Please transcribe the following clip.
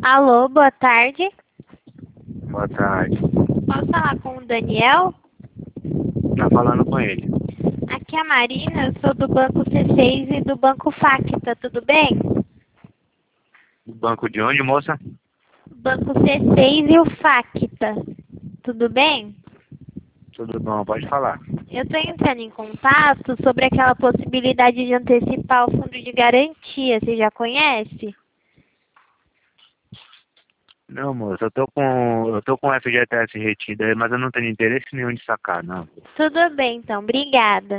Alô, boa tarde. Boa tarde. Posso falar com o Daniel? Tá falando com ele. Aqui é a Marina, eu sou do Banco C6 e do Banco Facta, tudo bem? Do banco de onde, moça? Banco C6 e o Facta, tudo bem? Tudo bom, pode falar. Eu estou entrando em contato sobre aquela possibilidade de antecipar o fundo de garantia, você já conhece? Não, moça, eu tô com FGTS retido aí, mas eu não tenho interesse nenhum de sacar, não. Tudo bem, então, obrigada.